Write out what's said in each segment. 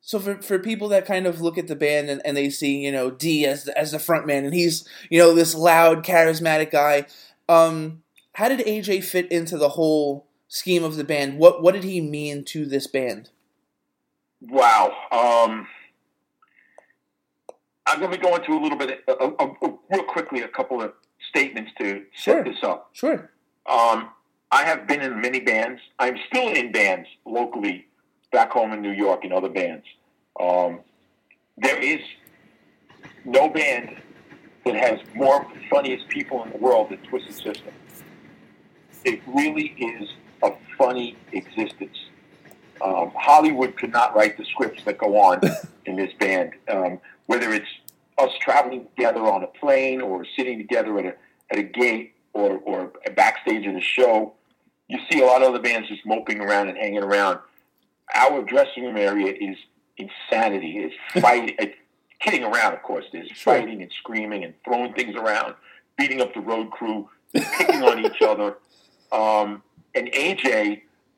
So for people that kind of look at the band and they see, D as the front man, and he's, this loud, charismatic guy, how did AJ fit into the whole scheme of the band? What did he mean to this band? Wow. I'm going to go into a little bit, real quickly, a couple of statements to set this up. Sure. I have been in many bands. I'm still in bands locally back home in New York and other bands. There is no band that has more funniest people in the world than Twisted Sister. It really is a funny existence. Hollywood could not write the scripts that go on in this band. Whether it's us traveling together on a plane or sitting together at a gate or backstage at a show, you see a lot of other bands just moping around and hanging around. Our dressing room area is insanity. It's fighting, kidding around, of course. There's fighting and screaming and throwing things around, beating up the road crew, picking on each other. And AJ,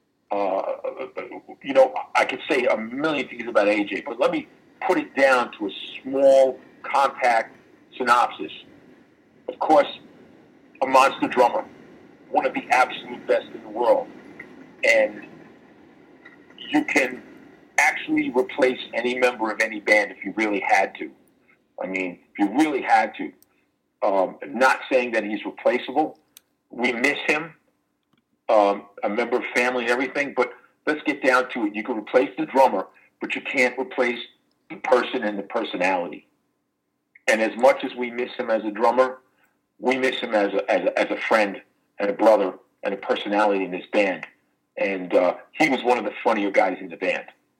I could say a million things about AJ, but let me put it down to a small, compact synopsis. Of course, a monster drummer, one of the absolute best in the world. And you can actually replace any member of any band if you really had to. I mean, if you really had to. Not saying that he's replaceable. We miss him, a member of family and everything, but let's get down to it. You can replace the drummer, but you can't replace the person and the personality. And as much as we miss him as a drummer, we miss him as a friend and a brother and a personality in this band. And he was one of the funnier guys in the band.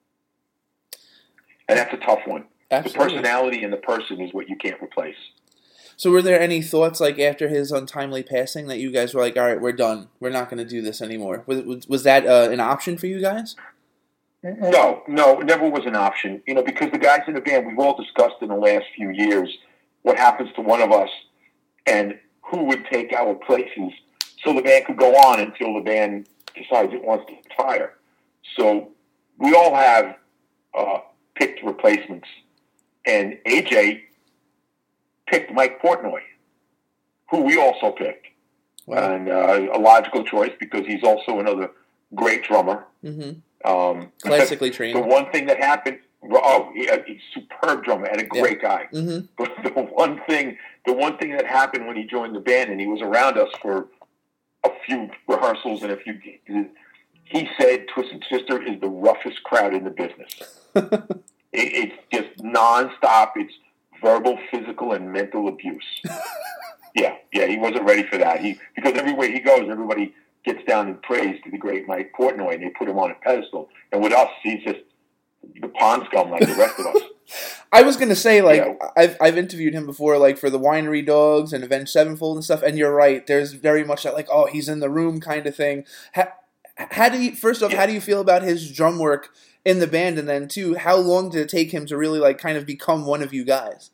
And that's a tough one. Absolutely. The personality and the person is what you can't replace. So were there any thoughts, like, after his untimely passing that you guys were like, all right, we're done. We're not going to do this anymore? Was that an option for you guys? No, it never was an option. Because the guys in the band, we've all discussed in the last few years what happens to one of us and who would take our places so the band could go on until the band decides it wants to retire. So we all have picked replacements. And AJ picked Mike Portnoy, who we also picked. Wow. And a logical choice because he's also another great drummer. Mm-hmm. Classically trained. The one thing that happened, he's a superb drummer and a great guy. Mm-hmm. But the one thing that happened when he joined the band and he was around us for a few rehearsals and a few gigs, he said Twisted Sister is the roughest crowd in the business. It's just nonstop. It's verbal, physical, and mental abuse. Yeah, he wasn't ready for that. Because everywhere he goes, everybody gets down and prays to the great Mike Portnoy, and they put him on a pedestal. And with us, he's just the pond scum like the rest of us. I was going to say, I've interviewed him before, like, for the Winery Dogs and Avenged Sevenfold and stuff, and you're right, there's very much that, like, he's in the room kind of thing. How do you feel about his drum work in the band, and then, two, how long did it take him to really, like, kind of become one of you guys?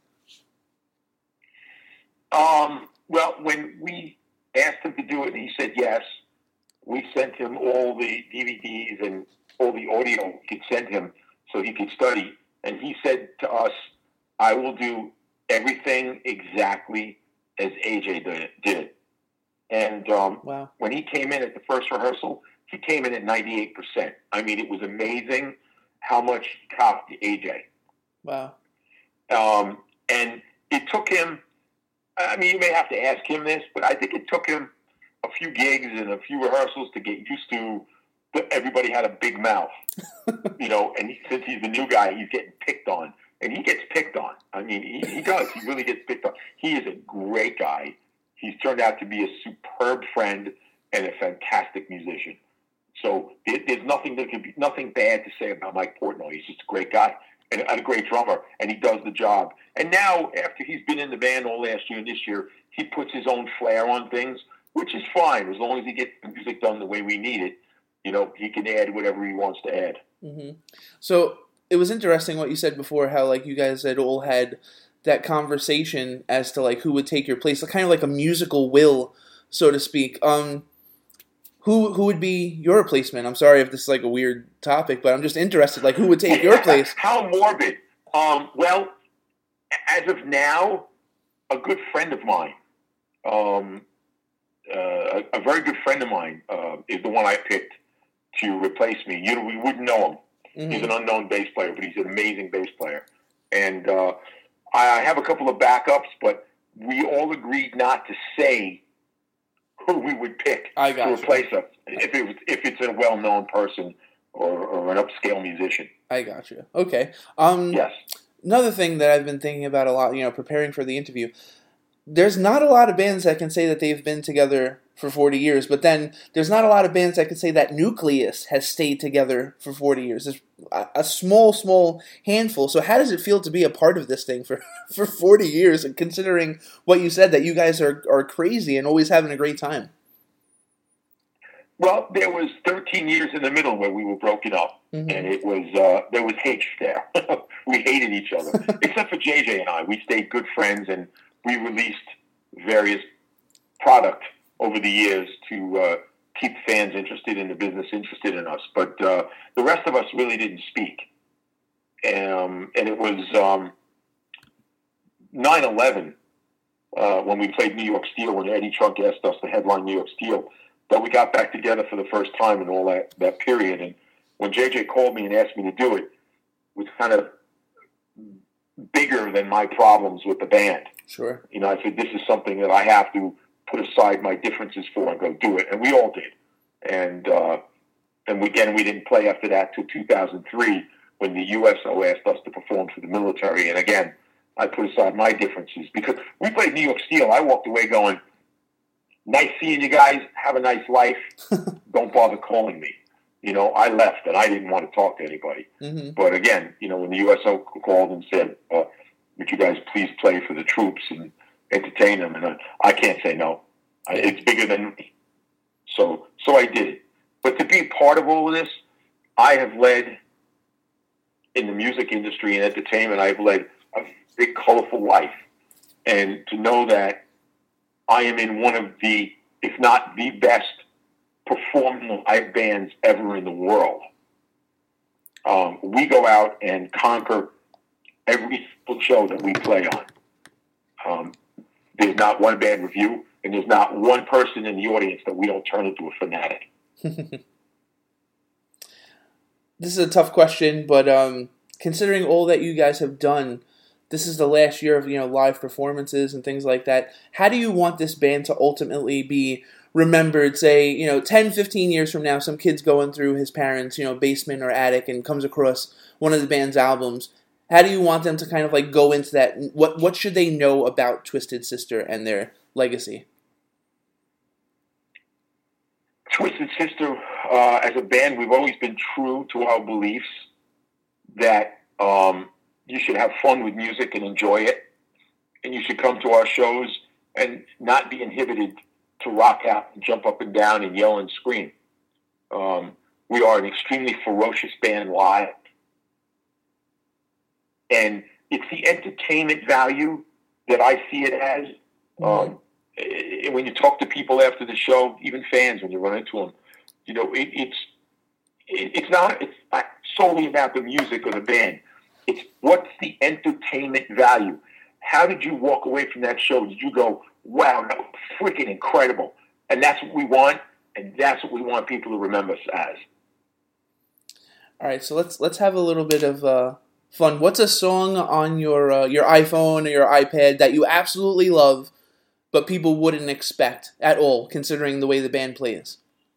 Well, when we asked him to do it, and he said yes, we sent him all the DVDs and all the audio we could send him so he could study. And he said to us, I will do everything exactly as AJ did. And wow. When he came in at the first rehearsal, he came in at 98%. I mean, it was amazing how much he copied AJ. Wow. And it took him, I mean, you may have to ask him this, but I think it took him a few gigs and a few rehearsals to get used to everybody had a big mouth, and since he's the new guy, he's getting picked on. And he gets picked on. I mean, he does. He really gets picked on. He is a great guy. He's turned out to be a superb friend and a fantastic musician. So there's nothing bad to say about Mike Portnoy. He's just a great guy and a great drummer, and he does the job. And now, after he's been in the band all last year and this year, he puts his own flair on things, which is fine as long as he gets the music done the way we need it. He can add whatever he wants to add. Mm-hmm. So it was interesting what you said before, how, like, you guys had all had that conversation as to, like, who would take your place, kind of like a musical will, so to speak. who would be your replacement? I'm sorry if this is like a weird topic, but I'm just interested. Like, who would take your place? How morbid. Well, as of now, a good friend of mine, a very good friend of mine, is the one I picked to replace me. We wouldn't know him. Mm-hmm. He's an unknown bass player, but he's an amazing bass player. And I have a couple of backups, but we all agreed not to say who we would pick to replace us if it's a well-known person or an upscale musician. I got you. Okay. Yes. Another thing that I've been thinking about a lot, preparing for the interview, there's not a lot of bands that can say that they've been together for 40 years, but then there's not a lot of bands that can say that Nucleus has stayed together for 40 years. There's a small handful. So how does it feel to be a part of this thing for 40 years, and considering what you said, that you guys are crazy and always having a great time? Well, there was 13 years in the middle where we were broken up, mm-hmm. and it was there was hate there. We hated each other, except for JJ and I. We stayed good friends, and we released various product over the years to keep fans interested in the business, interested in us. But the rest of us really didn't speak. And it was 9/11 when we played New York Steel, when Eddie Trunk asked us to headline New York Steel, that we got back together for the first time in all that period. And when JJ called me and asked me to do it, it was kind of bigger than my problems with the band. Sure. I said, this is something that I have to put aside my differences for and go do it. And we all did. And we didn't play after that till 2003 when the USO asked us to perform for the military. And again, I put aside my differences because we played New York Steel. I walked away going, nice seeing you guys. Have a nice life. Don't bother calling me. I left and I didn't want to talk to anybody. Mm-hmm. But again, when the USO called and said, would you guys please play for the troops and entertain them? And I can't say no. It's bigger than me. So I did it. But to be a part of all of this, I have led in the music industry and entertainment. I've led a big, colorful life. And to know that I am in one of the, if not the best, performing live bands ever in the world. We go out and conquer every show that we play on. There's not one bad review, and there's not one person in the audience that we don't turn into a fanatic. This is a tough question, but considering all that you guys have done, this is the last year of live performances and things like that. How do you want this band to ultimately be remembered? Say 10, 15 years from now, some kid's going through his parents' basement or attic and comes across one of the band's albums. How do you want them to kind of like go into that? What should they know about Twisted Sister and their legacy? Twisted Sister, as a band, we've always been true to our beliefs that you should have fun with music and enjoy it, and you should come to our shows and not be inhibited to rock out and jump up and down and yell and scream. We are an extremely ferocious band live, and it's the entertainment value that I see it as. When you talk to people after the show, even fans, when you run into them, it's not solely about the music or the band. It's what's the entertainment value. How did you walk away from that show? Did you go, wow, that was freaking incredible? And that's what we want, and that's what we want people to remember us as. All right, so let's have a little bit of fun. What's a song on your iPhone or your iPad that you absolutely love, but people wouldn't expect at all, considering the way the band plays?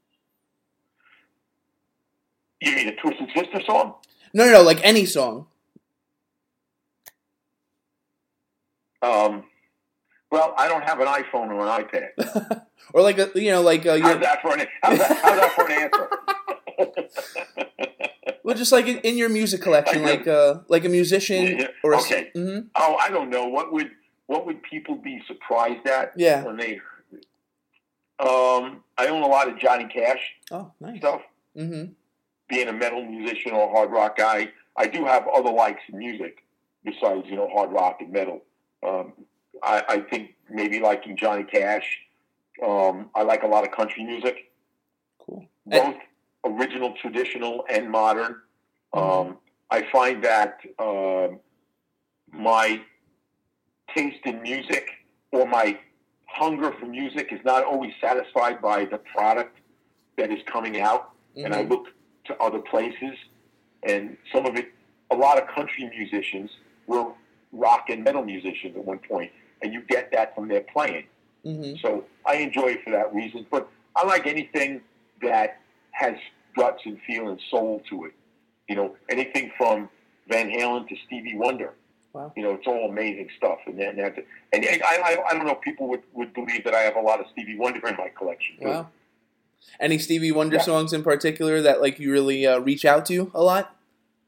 You mean a Twisted Sister song? No, like any song. Well, I don't have an iPhone or an iPad. Or like how's that for an answer? Well, just like in your music collection, like a musician or a... Okay. Mm-hmm. Oh, I don't know. What would people be surprised at? Yeah. When they... I own a lot of Johnny Cash. Oh, nice. Stuff. Mm-hmm. Being a metal musician or a hard rock guy, I do have other likes in music besides hard rock and metal. I think maybe liking Johnny Cash. I like a lot of country music. both original, traditional, and modern. I find that my taste in music or my hunger for music is not always satisfied by the product that is coming out, and I look to other places. And some of it, a lot of country musicians were rock and metal musicians at one point, and you get that from their playing. So I enjoy it for that reason. But I like anything that has guts and feel and soul to it. You know, anything from Van Halen to Stevie Wonder. Wow. You know, it's all amazing stuff. And I don't know if people would believe that I have a lot of Stevie Wonder in my collection. Wow. Any Stevie Wonder songs in particular that like you really reach out to a lot?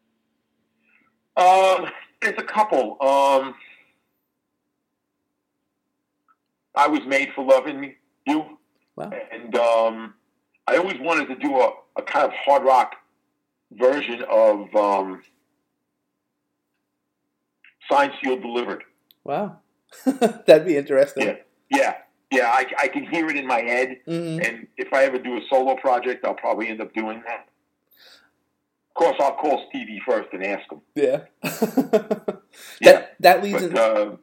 There's a couple. I Was Made for Loving You. Wow. And I always wanted to do a kind of hard rock version of Signed, Sealed, Delivered. Wow. That'd be interesting. Yeah. I can hear it in my head, and if I ever do a solo project, I'll probably end up doing that. Of course, I'll call Stevie first and ask him. Yeah. That leads into...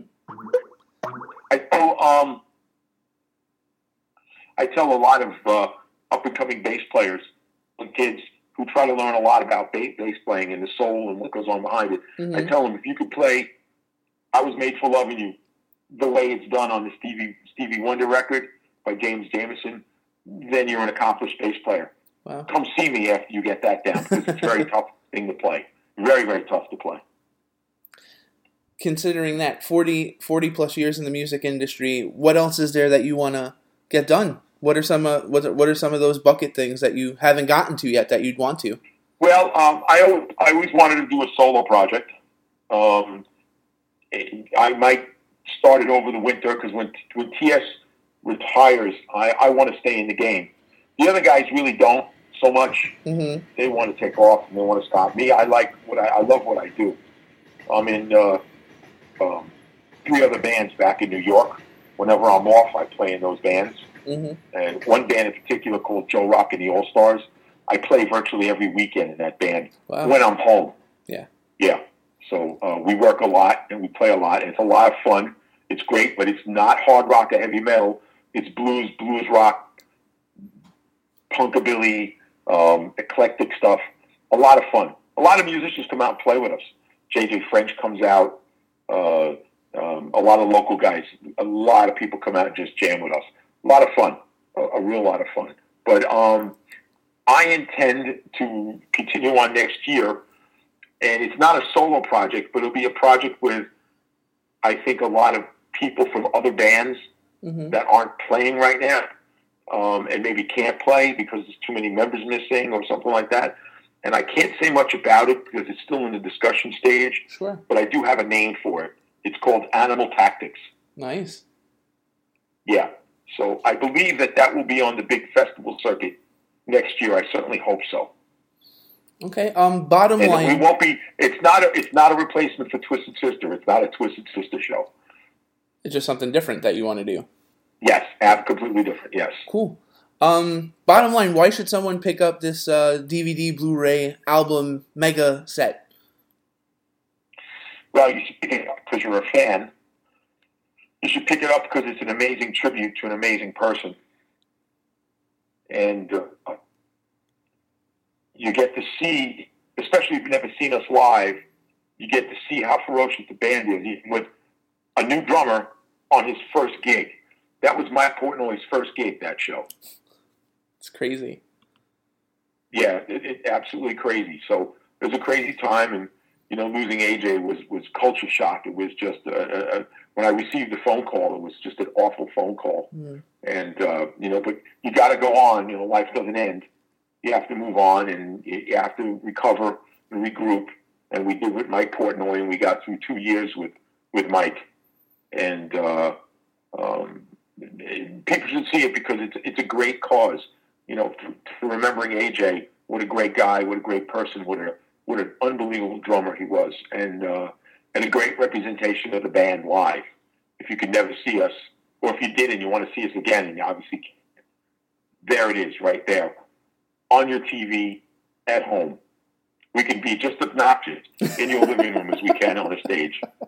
I tell a lot of up-and-coming bass players and kids who try to learn a lot about bass playing and the soul and what goes on behind it. I tell them, if you could play I Was Made for Loving You the way it's done on the Stevie Wonder record by James Jamerson, then you're an accomplished bass player. Wow. Come see me after you get that down, because it's a very tough thing to play. Very, very tough to play. Considering that 40 plus years in the music industry, what else is there that you want to get done? What are some of those bucket things that you haven't gotten to yet that you'd want to? Well, I always wanted to do a solo project. I might start it over the winter, because when TS retires, I want to stay in the game. The other guys really don't so much. They want to take off and they want to stop. Me, I love what I do. I'm in 3 other bands back in New York. Whenever I'm off, I play in those bands. And one band in particular called Joe Rock and the All Stars, I play virtually every weekend in that band when I'm home. Yeah. So we work a lot and we play a lot. And it's a lot of fun. It's great, but it's not hard rock or heavy metal. It's blues rock, punkabilly, eclectic stuff. A lot of fun. A lot of musicians come out and play with us. JJ French comes out. A lot of local guys. A lot of people come out and just jam with us. A lot of fun. A real lot of fun. But I intend to continue on next year. And it's not a solo project, but it'll be a project with, I think, a lot of people from other bands that aren't playing right now, and maybe can't play because there's too many members missing or something like that. And I can't say much about it because it's still in the discussion stage. Sure. But I do have a name for it. It's called Animal Tactics. Nice. Yeah. So I believe that will be on the big festival circuit next year. I certainly hope so. Okay. Bottom line. We won't be. It's not a replacement for Twisted Sister. It's not a Twisted Sister show. It's just something different that you want to do. Yes, completely different. Yes. Cool. Bottom line, why should someone pick up this DVD, Blu-ray, album, mega set? Well, you should pick it up because you're a fan. You should pick it up because it's an amazing tribute to an amazing person. And you get to see, especially if you've never seen us live, you get to see how ferocious the band is, even with a new drummer on his first gig. That was Mike Portnoy's first gig, that show. It's crazy. Yeah, it's absolutely crazy. So it was a crazy time, and losing AJ was culture shock. It was just when I received the phone call, it was just an awful phone call. And but you got to go on. Life doesn't end. You have to move on, and you have to recover and regroup. And we did with Mike Portnoy, and we got through 2 years with Mike. And people should see it because it's a great cause. For remembering AJ, what a great guy, what a great person, what an unbelievable drummer he was, and a great representation of the band live. If you could never see us, or if you did and you want to see us again, and you obviously can't, there it is, right there. on your TV at home. We can be just obnoxious in your living room as we can on a stage.